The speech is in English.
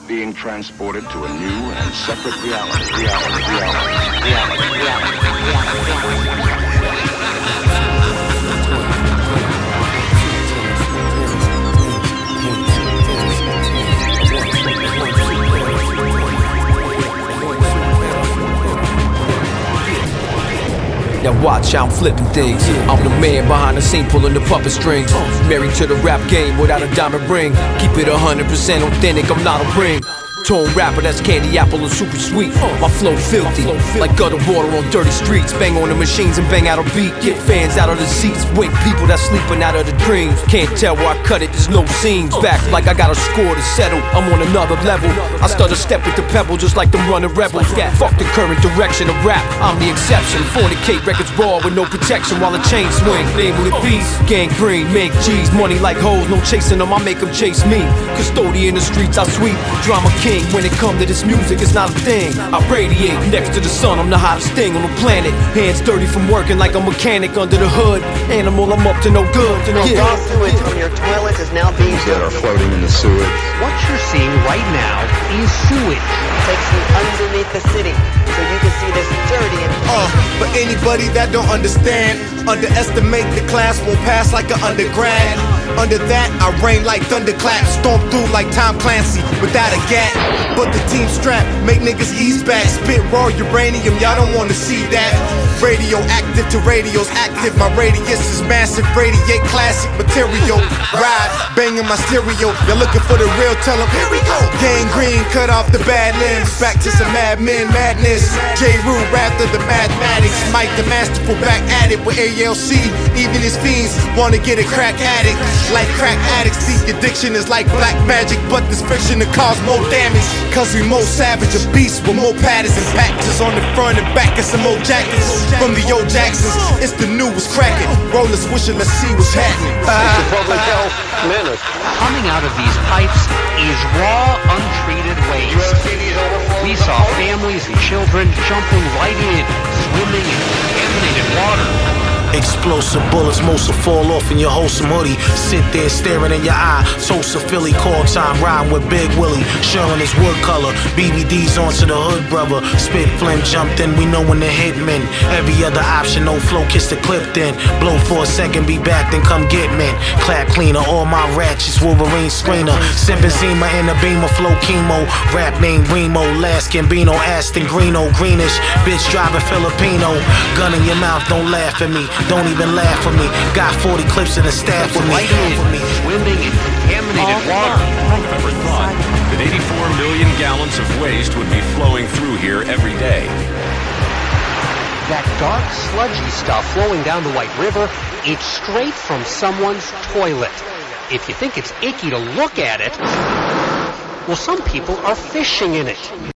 being transported to a new and separate reality. Now watch how I'm flipping things. I'm the man behind the scene pulling the puppet strings. Married to the rap game without a diamond ring. Keep it 100% authentic, I'm not a ring tone rapper, that's candy apple and super sweet. My flow filthy, like gutter water on dirty streets. Bang on the machines and bang out a beat. Get fans out of the seats, wake people that's sleeping out of the dreams. Can't tell where I cut it, there's no seams. Back like I got a score to settle, I'm on another level. I start to step with the pebble just like them running rebels. Fuck the current direction of rap, I'm the exception. Fornicate records raw with no protection while the chain swing. Namely peace, gangrene, make G's. Money like hoes, no chasing them, I make them chase me. Custodian in the streets, I sweep, drama king. When it come to this music, it's not a thing. I radiate next to the sun, I'm the hottest thing on the planet. Hands dirty from working like a mechanic under the hood. Animal, I'm up to no good. Raw sewage on your toilet is now being That are floating in the sewage. What you're seeing right now is sewage. takes you underneath the city, so you can see this dirty and But anybody that don't understand, underestimate the class, won't pass like an undergrad. Under that, I reign like thunderclap, storm through like Tom Clancy without a gat. But the team strap, make niggas ease back, spit raw uranium, y'all don't wanna see that. Radioactive to radios active, my radius is massive, radiate classic material. Ride, banging my stereo, you're looking for the real, tell them here we go. Gangrene, cut off the bad limbs, back to some madmen madness. J. Rue, after the mathematics, Mike the masterful back at it with ALC. Even his fiends wanna get a crack addict. Like crack addicts, the addiction is like black magic, but this fiction to cause more damage. Cause we more savage, a beast with more patterns and patches on the front and back and some more jackets. From the old Jacksons, it's the newest cracking. Rollers wishing, let's see what's happening. public health menace. Coming out of these pipes is raw, untreated waste. We saw families and children jumping right in, swimming in contaminated water. Explosive bullets, most will fall off in your wholesome hoodie. Sit there staring in your eye. Toast of Philly, call time, riding with Big Willie. Showing his wood color, BBD's onto the hood, brother. Spit flame jumped in, we know when the hitmen. Every other option, no flow, kiss the clip then. Blow for a second, be back, then come get men. Clap cleaner, all my ratchets, Wolverine screener. Sippin' Zima in the beamer, flow chemo. Rap name Remo, last Gambino, Aston Greeno, greenish. Bitch driving Filipino. Gun in your mouth, don't laugh at me. Don't even laugh at me. Got 40 clips in the staff with me. Swimming in contaminated water. Never thought that 84 million gallons of waste would be flowing through here every day. That dark, sludgy stuff flowing down the White River, it's straight from someone's toilet. If you think it's icky to look at it, well, some people are fishing in it.